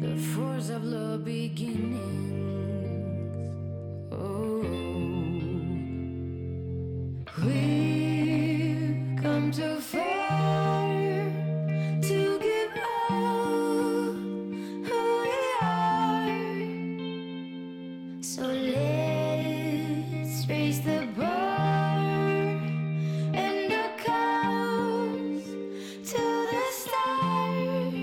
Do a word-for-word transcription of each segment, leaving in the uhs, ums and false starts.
the force of love beginnings. Oh, we've come too far to give up who we are. So let's raise the bar and the cows to the stars.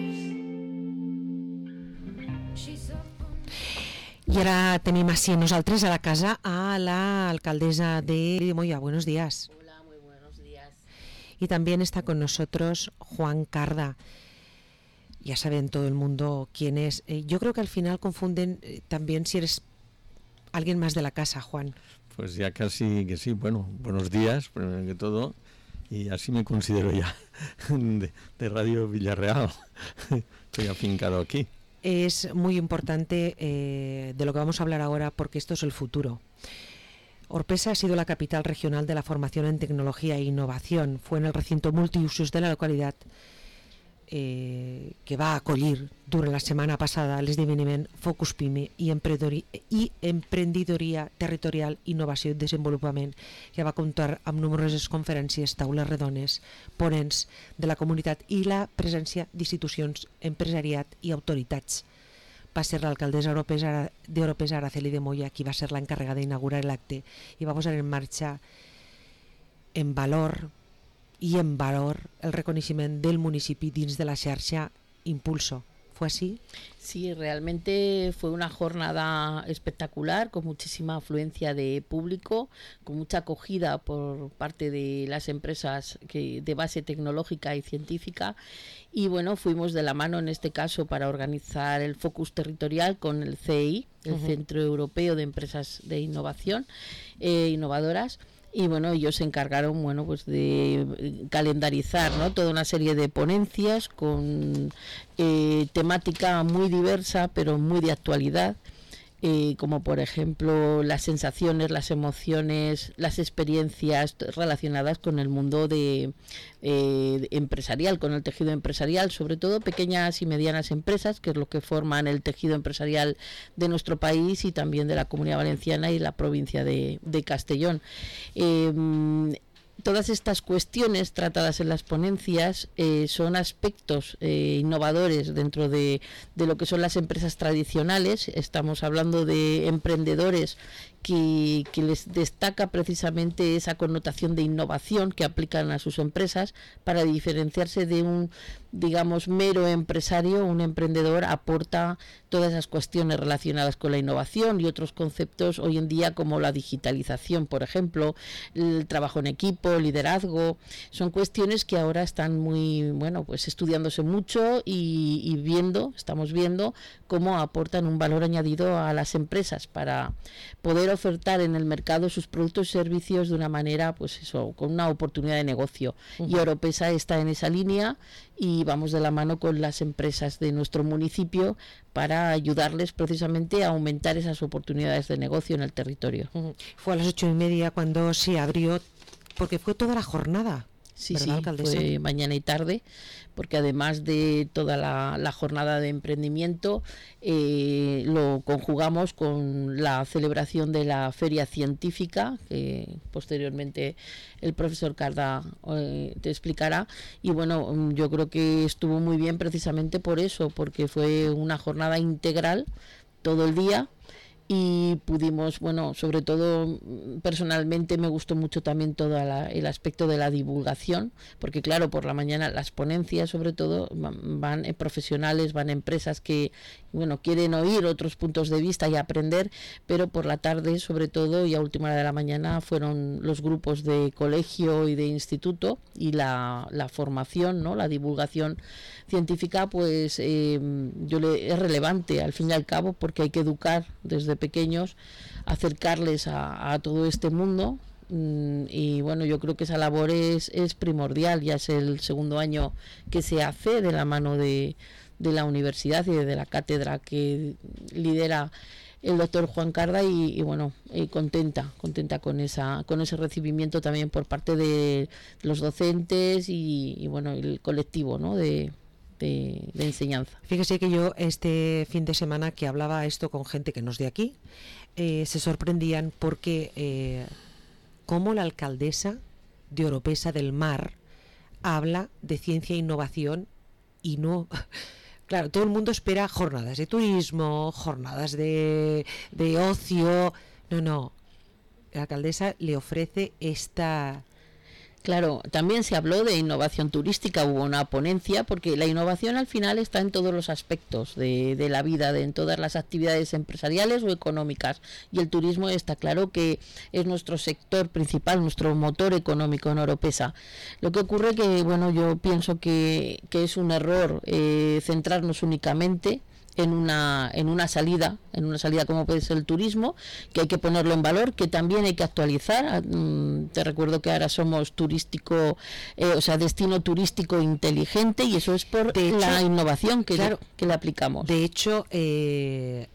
She's up on... I ara tenim així nosaltres a la casa a la alcaldesa de Moya. Buenos días. Hola, muy buenos días. Y también está con nosotros Juan Carda. Ya saben todo el mundo quién es. Eh, yo creo que al final confunden eh, también si eres alguien más de la casa, Juan. Pues ya casi que sí. Bueno, buenos días, primero que todo. Y así me considero ya de, de Radio Villarreal. Estoy afincado aquí. Es muy importante eh, de lo que vamos a hablar ahora, porque esto es el futuro. Orpesa ha sido la capital regional de la formación en tecnología e innovación. Fue en el recinto multiusos de la localidad eh, que va a acollir durant la setmana passada l'esdeveniment Focus Pime i, i Emprendidoria Territorial, Innovació i Desenvolupament, que va comptar amb nombroses conferències, taules redones, ponents de la comunitat i la presència d'institucions, empresariat i autoritats. Va ser l'alcaldessa d'Oropesa, Araceli de Moya, qui va ser l'encarregada d'inaugurar l'acte i va posar en marxa en valor i en valor el reconeixement del municipi dins de la xarxa Impulso. ¿Fue así? Sí, realmente fue una jornada espectacular, con muchísima afluencia de público, con mucha acogida por parte de las empresas que, de base tecnológica y científica. Y bueno, fuimos de la mano en este caso para organizar el Focus Territorial con el C E I, el uh-huh. Centro Europeo de Empresas de Innovación, eh, innovadoras. Y bueno, ellos se encargaron, bueno, pues de calendarizar, ¿no?, toda una serie de ponencias con eh, temática muy diversa, pero muy de actualidad, eh, como por ejemplo las sensaciones, las emociones, las experiencias relacionadas con el mundo de, eh, empresarial, con el tejido empresarial, sobre todo pequeñas y medianas empresas, que es lo que forman el tejido empresarial de nuestro país y también de la Comunidad Valenciana y la provincia de, de Castellón. Eh, Todas estas cuestiones tratadas en las ponencias eh, son aspectos eh, innovadores dentro de, de lo que son las empresas tradicionales. Estamos hablando de emprendedores que, que les destaca precisamente esa connotación de innovación que aplican a sus empresas para diferenciarse de un, digamos, mero empresario. Un emprendedor aporta todas esas cuestiones relacionadas con la innovación y otros conceptos hoy en día, como la digitalización, por ejemplo, el trabajo en equipo, liderazgo. Son cuestiones que ahora están muy, bueno, pues estudiándose mucho y, y viendo, estamos viendo cómo aportan un valor añadido a las empresas para poder ofertar en el mercado sus productos y servicios de una manera, pues eso, con una oportunidad de negocio. Uh-huh. Y Oropesa está en esa línea y vamos de la mano con las empresas de nuestro municipio para ayudarles precisamente a aumentar esas oportunidades de negocio en el territorio. Uh-huh. Fue a las ocho y media cuando se abrió, porque fue toda la jornada. Sí, sí, fue mañana y tarde, porque además de toda la, la jornada de emprendimiento, eh, lo conjugamos con la celebración de la feria científica, que posteriormente el profesor Carda eh, te explicará. Y bueno, yo creo que estuvo muy bien precisamente por eso, porque fue una jornada integral todo el día. Y pudimos, bueno, sobre todo personalmente me gustó mucho también todo la, el aspecto de la divulgación, porque claro, por la mañana las ponencias sobre todo van, van eh, profesionales, van empresas que, bueno, quieren oír otros puntos de vista y aprender, pero por la tarde sobre todo y a última hora de la mañana fueron los grupos de colegio y de instituto y la, la formación, ¿no?, la divulgación científica, pues eh, yo le, es relevante al fin y al cabo, porque hay que educar desde pequeños, acercarles a, a todo este mundo. Y bueno, yo creo que esa labor es, es primordial. Ya es el segundo año que se hace de la mano de, de la universidad y de la cátedra que lidera el doctor Juan Carda, y, y bueno, eh, contenta, contenta con esa, con ese recibimiento también por parte de los docentes y, y bueno, el colectivo, ¿no?, de de, de enseñanza. Fíjese que yo este fin de semana que hablaba esto con gente que no es de aquí, eh, se sorprendían porque eh, cómo la alcaldesa de Oropesa del Mar habla de ciencia e innovación y no... Claro, todo el mundo espera jornadas de turismo, jornadas de, de ocio. No, no. La alcaldesa le ofrece esta... Claro, también se habló de innovación turística, hubo una ponencia, porque la innovación al final está en todos los aspectos de, de la vida, de, en todas las actividades empresariales o económicas, y el turismo está claro que es nuestro sector principal, nuestro motor económico en Oropesa. Lo que ocurre que, bueno, yo pienso que, que es un error eh, centrarnos únicamente en una en una salida, en una salida como puede ser el turismo, que hay que ponerlo en valor, que también hay que actualizar. Te recuerdo que ahora somos turístico, eh, o sea, destino turístico inteligente, y eso es por de hecho, la innovación que, claro, le, que le aplicamos. De hecho, eh,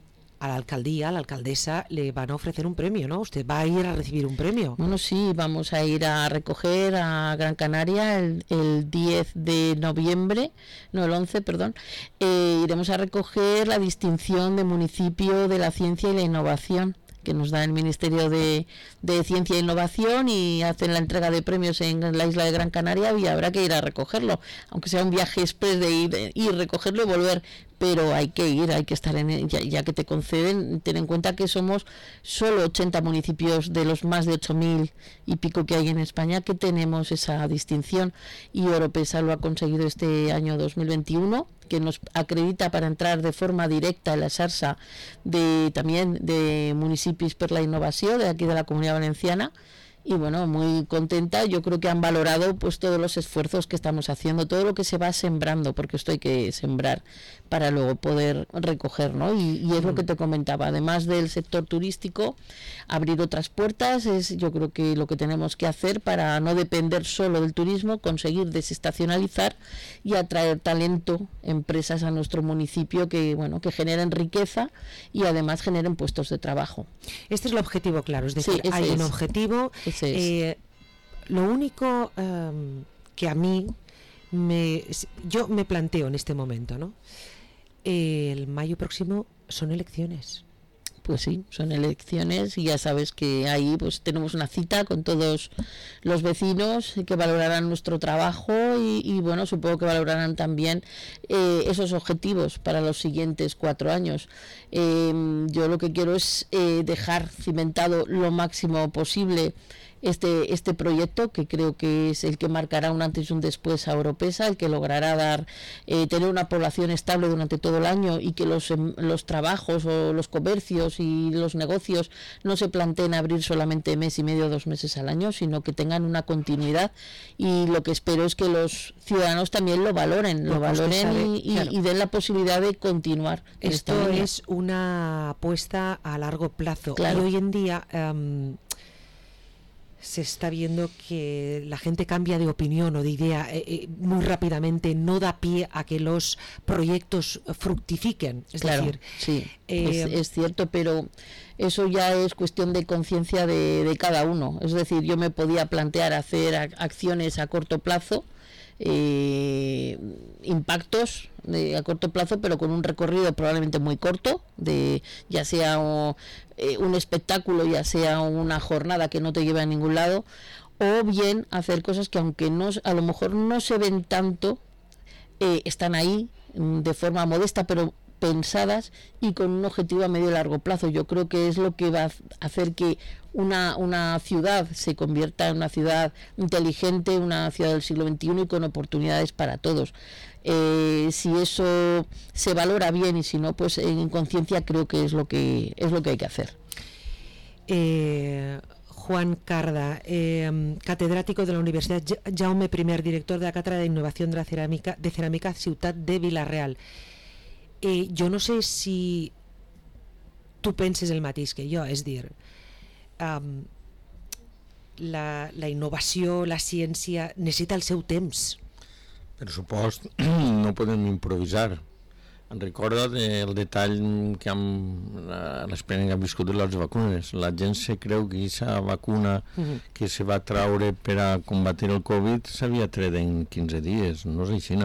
a la alcaldía, a la alcaldesa, le van a ofrecer un premio, ¿no? Usted va a ir a recibir un premio. Bueno, sí, vamos a ir a recoger a Gran Canaria el, el diez de noviembre, no, el once, perdón. Eh, iremos a recoger la distinción de municipio de la ciencia y la innovación que nos da el Ministerio de, de Ciencia e Innovación, y hacen la entrega de premios en la isla de Gran Canaria, y habrá que ir a recogerlo, aunque sea un viaje express de ir, ir recogerlo y volver, pero hay que ir, hay que estar en, ya, ya que te conceden, ten en cuenta que somos solo ochenta municipios de los más de ocho mil y pico que hay en España que tenemos esa distinción, y Oropesa lo ha conseguido este año dos mil veintiuno, que nos acredita para entrar de forma directa en la xarxa de también de municipis per la innovació de aquí de la Comunidad Valenciana. Y bueno, muy contenta. Yo creo que han valorado pues todos los esfuerzos que estamos haciendo, todo lo que se va sembrando, porque esto hay que sembrar para luego poder recoger, ¿no? Y, y es lo que te comentaba, además del sector turístico, abrir otras puertas es yo creo que lo que tenemos que hacer para no depender solo del turismo, conseguir desestacionalizar y atraer talento, empresas a nuestro municipio que, bueno, que generen riqueza y además generen puestos de trabajo. Este es el objetivo, claro, es decir, Sí, hay es. un objetivo. Ese es. Eh, lo único um, que a mí me, yo me planteo en este momento, ¿no? El mayo próximo son elecciones. Pues sí, son elecciones y ya sabes que ahí pues tenemos una cita con todos los vecinos que valorarán nuestro trabajo y, y bueno, supongo que valorarán también eh, esos objetivos para los siguientes cuatro años. Eh, yo lo que quiero es eh, dejar cimentado lo máximo posible este este proyecto, que creo que es el que marcará un antes y un después a Oropesa, el que logrará dar eh, tener una población estable durante todo el año y que los los trabajos o los comercios y los negocios no se planteen abrir solamente mes y medio o dos meses al año, sino que tengan una continuidad, y lo que espero es que los ciudadanos también lo valoren, lo Porque usted valoren sabe, y, y, claro, y den la posibilidad de continuar. en esta esto línea. es una apuesta a largo plazo. Claro. Y hoy en día um, se está viendo que la gente cambia de opinión o de idea eh, eh, muy rápidamente, no da pie a que los proyectos fructifiquen. Es Claro, decir, sí, eh, es, es cierto, pero eso ya es cuestión de conciencia de, de cada uno. Es decir, yo me podía plantear hacer ac- acciones a corto plazo, eh, impactos de, a corto plazo, pero con un recorrido probablemente muy corto, de ya sea o, eh, un espectáculo, ya sea una jornada que no te lleve a ningún lado, o bien hacer cosas que aunque no a lo mejor no se ven tanto, eh, están ahí de forma modesta, pero pensadas y con un objetivo a medio y largo plazo. Yo creo que es lo que va a hacer que una, una ciudad se convierta en una ciudad inteligente, una ciudad del siglo veintiuno y con oportunidades para todos. Eh, si eso se valora bien y si no, pues en conciencia creo que es lo que es lo que hay que hacer. Eh, Juan Carda, eh, catedrático de la Universidad Jaume I, director de la Cátedra de Innovación de la Cerámica de Cerámica Ciutat de Vila-real. Eh, jo no sé si tu penses el mateix que jo, és dir, um, la, la innovació, la ciència necessita el seu temps. Per supost, no podem improvisar. Em recorda del detall que amb l'experiència que han viscut de les vacunes. La gent se creu que aquesta vacuna uh-huh. que se va traure per a combatre el Covid s'havia tret en quinze dies. No és així.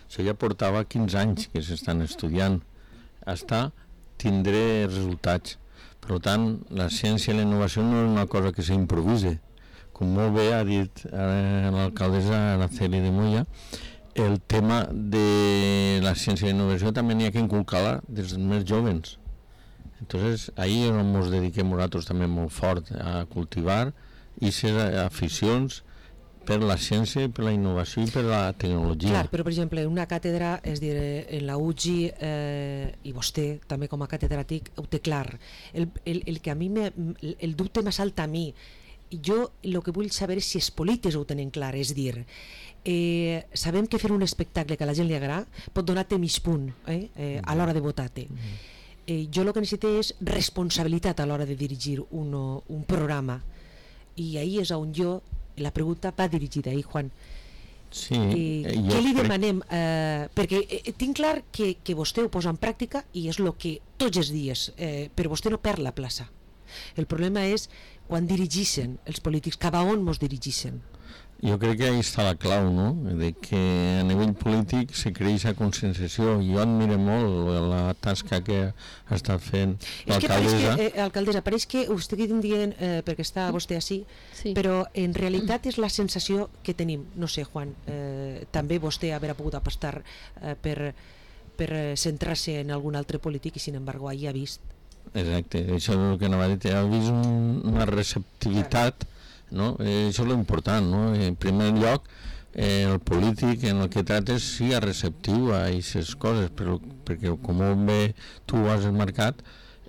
Això ja portava quinze anys que s'estan estudiant. Està tindré resultats. Per tant, la ciència i la innovació no és una cosa que s'improvise. Com molt bé ha dit eh, l'alcaldessa Araceli de Moya, el tema de la ciència i la innovació també n'hi ha que inculcar-la des dels més jovens. Entonces, ahí és on ens dediquem nosaltres també molt fort a cultivar i ser aficions per la ciència, per la innovació i per la tecnologia. Clar, però per exemple, una càtedra, és dir, en la U G I, eh, i vostè també com a catedràtic ho té clar. El, el, el que a mi me, el dubte m'assalta a mi. Jo el que vull saber és si els polítics ho tenen clar, és dir, eh, sabem que fer un espectacle que a la gent li agrada pot donar-te mig punt eh, eh, a l'hora de votar-te. Eh, jo el que necessito és responsabilitat a l'hora de dirigir un, un programa, i ahí és on jo, la pregunta va dirigida ahí, Juan. Sí, Eh, eh, jo què li crec- demanem? Eh, perquè eh, tinc clar que, que vostè ho posa en pràctica i és el que tots els dies, eh, però vostè no perd la plaça. El problema és quan dirigixen els polítics, cap a on mos dirigixen. Jo crec que ahí està la clau, no? De que a nivell polític se creix a conscienciació. Jo admiro molt la tasca que ha estat fent És que pareix l'alcaldessa. que, eh, alcaldessa, pareix que ho estic dient eh, perquè està vostè així, Sí. però en realitat és la sensació que tenim. No sé, Juan, eh, també vostè haurà pogut apostar eh, per, per eh, centrar-se en algun altre polític i, sin embargo, ahir ha vist. Exacte, això és el que anava a dir. Ha vist un, una receptivitat, no? Eh, això és l'important, no? En primer lloc, eh, el polític en el que trates sigui receptiu a aquestes coses, però, perquè com bé tu ho has marcat,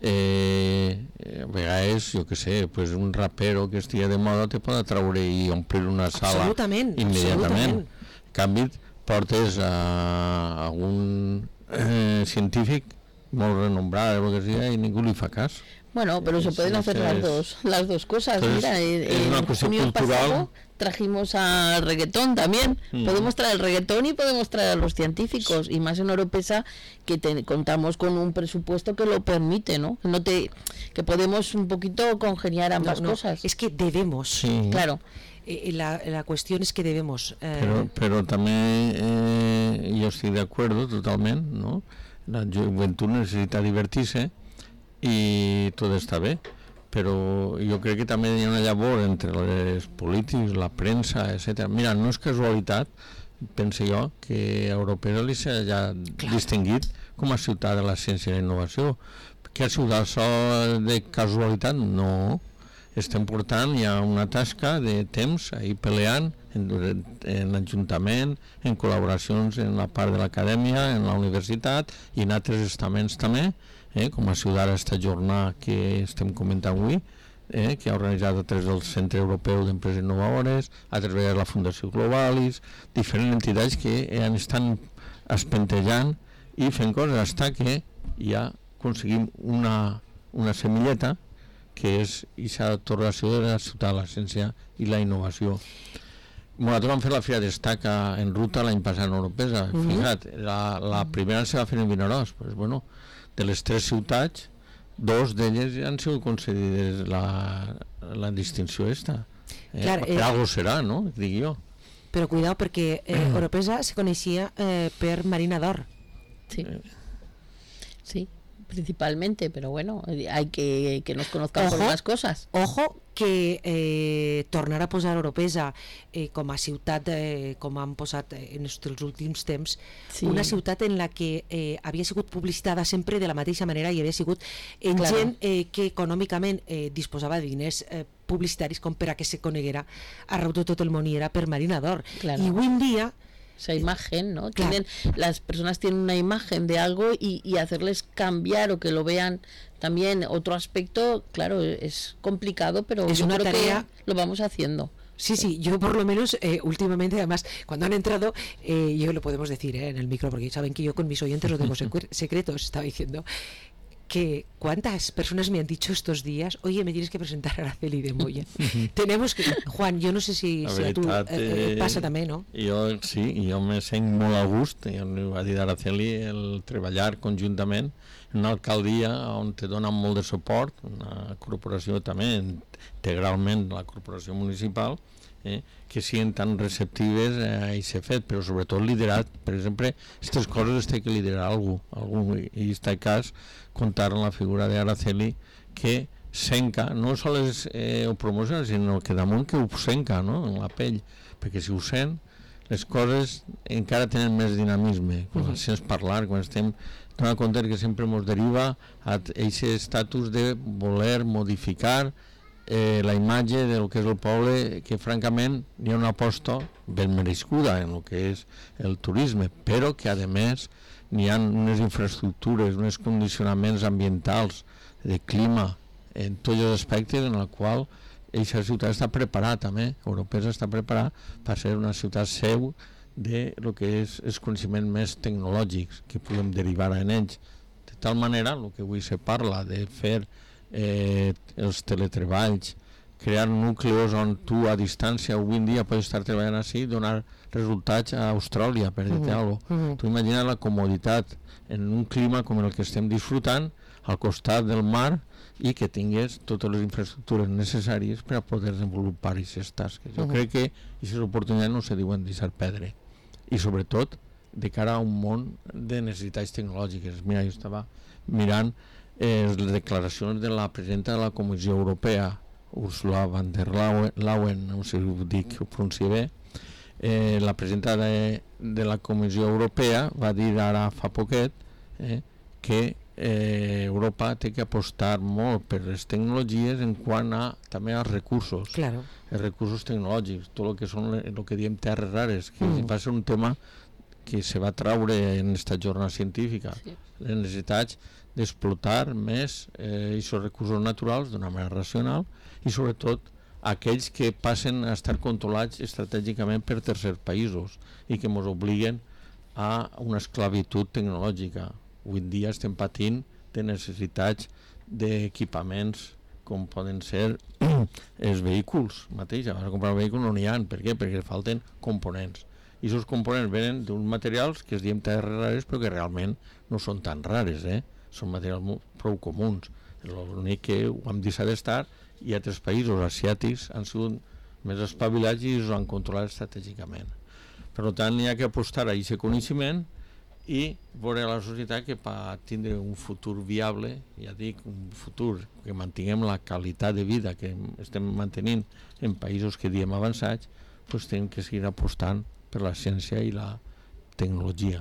eh, a vegades, jo què sé, pues un rapero que estigui de moda te pot atraure i omplir una sala Absolutament, immediatament. absolutament. En canvi, portes a, a un eh, científic molt renombrado, lo que sea, y ningún le fa cas. Bueno, pero se Sí, pueden hacer sí, las es- dos, las dos cosas. Entonces, Mira, en, es una en cuestión junio cultural. pasado trajimos al reggaetón también. Mm. Podemos traer el reggaetón y podemos traer a los científicos. Y más en Oropesa, que te- contamos con un presupuesto que lo permite, ¿no? Que, no te, que podemos un poquito congeniar ambas No, no, cosas. es que debemos. Sí, Claro. Eh, la, la cuestión es que debemos. eh, pero, pero también eh, yo estoy de acuerdo totalmente, ¿no? La juventud necesita divertirse y todo está bien, pero yo creo que también hay una labor entre los polítics, la premsa, etcétera. Mira, no és casualitat, penso jo, que a Europea li s'ha ja distinguit com a ciutat de la ciència i la innovació. Que ha sigut això de casualitat? No. Estem portant ja una tasca de temps ahí peleant en, en l'Ajuntament, en col·laboracions en la part de l'acadèmia, en la universitat i en altres estaments també, eh, com a ciutat esta jornada que estem comentant avui, eh, que ha organitzat a través del Centre Europeu d'Empreses Innovadores, a través de la Fundació Globalis, diferents entitats que han estan espentejant i fent coses fins que ja aconseguim una, una semilleta que és aquesta tornació de la ciutat de la ciència i la innovació. Nosaltres vam fer la Fira d'Estaca en ruta l'any passat en Oropesa. Mhm. Fixa't, la, la primera se va fer en Vinaròs. Pues, bueno, de les tres ciutats, dos d'elles ja han sigut concedides la, la distinció esta. Eh, Clar, per eh, algo serà, no? Dic jo. Però cuidado perquè eh, Oropesa se coneixia eh, per Marina d'Or. Sí. Eh. Sí, principalmente, pero bueno, hay que que nos conozcan por Ojo. más cosas. Ojo que eh, tornar a posar Oropesa eh, com a ciutat, eh, com han posat eh, en els últims temps, Sí. una ciutat en la que eh, havia sigut publicitada sempre de la mateixa manera i havia sigut en Claro. gent eh, que econòmicament eh, disposava de diners eh, publicitaris com per a que se coneguera arreu de tot el món i era per Marina d'Or. Claro. I avui en dia Esa imagen, ¿no? Claro. Tienen, las personas tienen una imagen de algo y, y hacerles cambiar o que lo vean también otro aspecto, claro, es complicado, pero Es yo una creo tarea- que lo vamos haciendo. Sí, sí, yo por lo menos eh, últimamente, además, cuando han entrado, eh, yo lo podemos decir eh, en el micro, porque saben que yo con mis oyentes lo tengo secre- secretos, estaba diciendo que cuántas personas me han dicho estos días, oye, me tienes que presentar a Araceli de Moya. Tenemos que... Juan, yo no sé si, La si a tu veritat, eh, eh, eh, passa també, no? Jo sí, jo me sent molt a gust, jo li va dir d'Araceli, el treballar conjuntament en una alcaldia on te donen molt de suport, una corporació també, integralment la corporació municipal, eh, que siguin tan receptives a aquest fet, però sobretot liderat. Per exemple, aquestes coses es té que liderar algú, algú i en aquest cas comptar en la figura d'Araceli, que senca, no sols eh, ho promociona, sinó que damunt que ho senca, no?, en la pell, perquè si ho sent, les coses encara tenen més dinamisme. Quan uh -huh. sents parlar, quan estem donant compte que sempre ens deriva a aquest estatus de voler modificar eh, la imatge del que és el poble, que francament hi ha una aposta ben merescuda en el que és el turisme, però que a més n'hi ha unes infraestructures, uns condicionaments ambientals, de clima, en tots els aspectes en el qual aquesta ciutat està preparada també, Europea està preparada per ser una ciutat seu de lo que és els coneixements més tecnològics que podem derivar en ells. De tal manera, el que avui se parla de fer eh, els teletreballs, crear núcleos on tu a distància avui en dia pots estar treballant així i donar resultats a Austràlia, per dir-te uh -huh. alguna cosa. Uh -huh. Tu imagina la comoditat en un clima com el que estem disfrutant, al costat del mar, i que tingués totes les infraestructures necessàries per a poder desenvolupar aquestes tasques. Jo uh -huh. crec que aquestes oportunitats no se diuen deixar perdre, i sobretot de cara a un món de necessitats tecnològiques. Mira, jo estava mirant eh, les declaracions de la presidenta de la Comissió Europea, Ursula von der Leyen, no sé si ho dic, ho pronuncio bé. Eh, la presidenta de, de la Comissió Europea va dir ara fa poquet eh, que eh, Europa té que apostar molt per les tecnologies en quant a també als recursos, claro. els recursos tecnològics, tot el que són el que diem terres rares, que mm. va ser un tema que se va traure en esta jornada científica, sí. les necessitats d'explotar més eh, aquests recursos naturals d'una manera racional, i sobretot aquells que passen a estar controlats estratègicament per tercers països i que ens obliguen a una esclavitud tecnològica. Avui en dia estem patint de necessitats d'equipaments com poden ser els vehicles mateix. Abans de comprar un vehicle no n'hi ha. Per què? Perquè falten components. I aquests components venen d'uns materials que es diem terres rares, però que realment no són tan rares, eh? Són materials prou comuns. L'únic que ho hem deixat d'estar, i altres països asiàtics han sigut més espavilats i els han controlat estratègicament. Per tant, hi ha que apostar a aquest coneixement i veure a la societat que per tindre un futur viable, ja dic, un futur que mantinguem la qualitat de vida que estem mantenint en països que diem avançats, doncs tenim que seguir apostant per la ciència y la tecnología.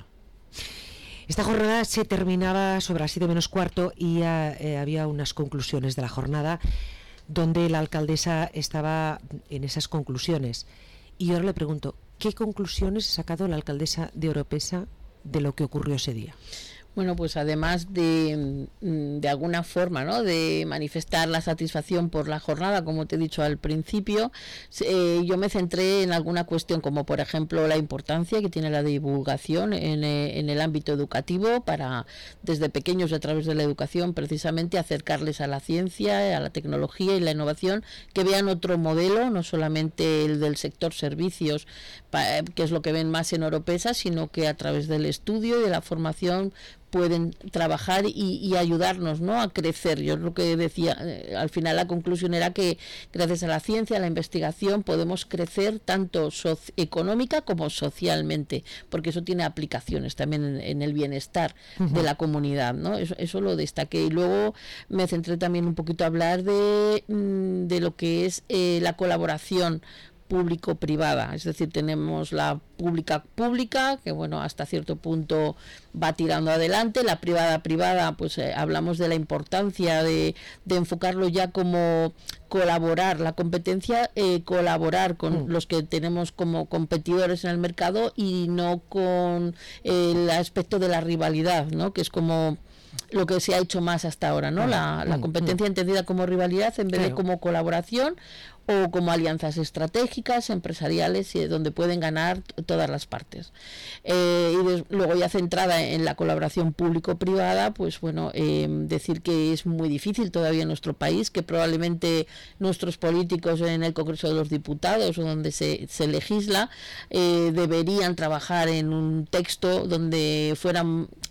Esta jornada se terminaba sobre las siete menos cuarto y eh, había unas conclusiones de la jornada donde la alcaldesa estaba en esas conclusiones. Y yo ahora le pregunto, ¿qué conclusiones ha sacado la alcaldesa de Oropesa de lo que ocurrió ese día? Bueno, pues además de, de alguna forma, ¿no?, de manifestar la satisfacción por la jornada, como te he dicho al principio, eh, yo me centré en alguna cuestión, como por ejemplo la importancia que tiene la divulgación en, eh, en el ámbito educativo para, desde pequeños, a través de la educación, precisamente acercarles a la ciencia, a la tecnología y la innovación, que vean otro modelo, no solamente el del sector servicios, pa, que es lo que ven más en Oropesa, sino que a través del estudio y de la formación pueden trabajar y, y ayudarnos, ¿no?, a crecer. Yo lo que decía, eh, al final la conclusión era que gracias a la ciencia, a la investigación, podemos crecer tanto soci- económica como socialmente, porque eso tiene aplicaciones también en, en el bienestar uh-huh. de la comunidad, ¿no? Eso, eso lo destaqué. Y luego me centré también un poquito a hablar de, de lo que es eh, la colaboración público-privada, es decir, tenemos la pública pública, que bueno, hasta cierto punto va tirando adelante, la privada privada, pues eh, hablamos de la importancia de, de enfocarlo ya como colaborar, la competencia, eh, colaborar con mm. los que tenemos como competidores en el mercado y no con eh, el aspecto de la rivalidad, ¿no?, que es como lo que se ha hecho más hasta ahora, ¿no? La, la competencia entendida como rivalidad en vez claro. de como colaboración o como alianzas estratégicas, empresariales, y donde pueden ganar t- todas las partes. Eh, y des- luego ya centrada en la colaboración público-privada, pues bueno, eh, decir que es muy difícil todavía en nuestro país, que probablemente nuestros políticos en el Congreso de los Diputados o donde se, se legisla, eh, deberían trabajar en un texto donde fueran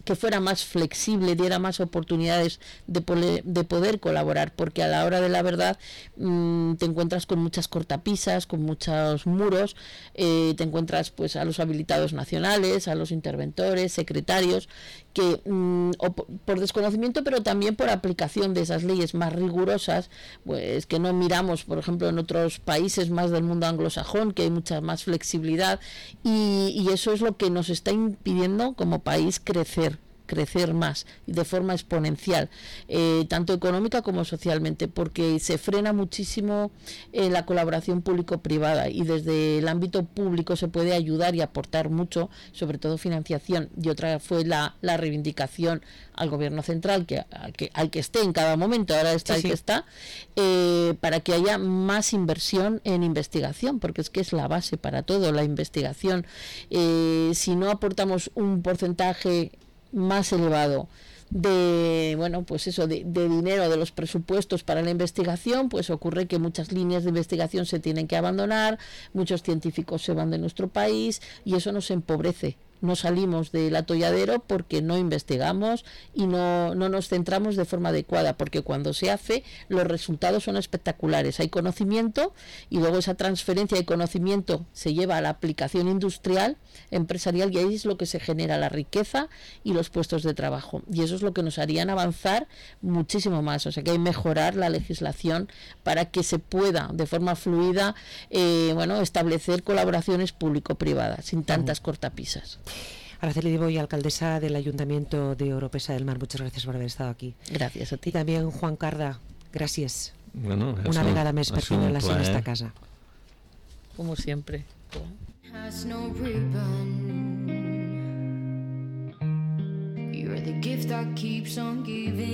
que fuera más flexible, diera más oportunidades de, pole, de poder colaborar, porque a la hora de la verdad mmm, te encuentras con muchas cortapisas, con muchos muros, eh, te encuentras pues a los habilitados nacionales, a los interventores, secretarios, que mmm, o por desconocimiento, pero también por aplicación de esas leyes más rigurosas, pues que no miramos, por ejemplo, en otros países más del mundo anglosajón, que hay mucha más flexibilidad, y, y eso es lo que nos está impidiendo como país crecer crecer más y de forma exponencial, eh, tanto económica como socialmente, porque se frena muchísimo eh, la colaboración público-privada, y desde el ámbito público se puede ayudar y aportar mucho, sobre todo financiación, y otra fue la, la reivindicación al gobierno central, que al, que al que esté en cada momento, ahora está sí, el sí. que está, eh, para que haya más inversión en investigación, porque es que es la base para todo, la investigación. Eh, si no aportamos un porcentaje más elevado de bueno pues eso de, de dinero de los presupuestos para la investigación, pues ocurre que muchas líneas de investigación se tienen que abandonar, muchos científicos se van de nuestro país y eso nos empobrece. No salimos del atolladero porque no investigamos y no, no nos centramos de forma adecuada, porque cuando se hace los resultados son espectaculares, hay conocimiento y luego esa transferencia de conocimiento se lleva a la aplicación industrial, empresarial, y ahí es lo que se genera la riqueza y los puestos de trabajo, y eso es lo que nos harían avanzar muchísimo más. O sea que hay que mejorar la legislación para que se pueda de forma fluida eh, bueno establecer colaboraciones público-privadas sin tantas uh-huh. cortapisas. Araceli de Boy, alcaldesa del Ayuntamiento de Oropesa del Mar, muchas gracias por haber estado aquí. Gracias a ti. Y también Juan Carda, gracias. Bueno, una vegada més per tenir-les en esta casa. Como siempre. Has no ribbon. You're the gift that keeps on giving.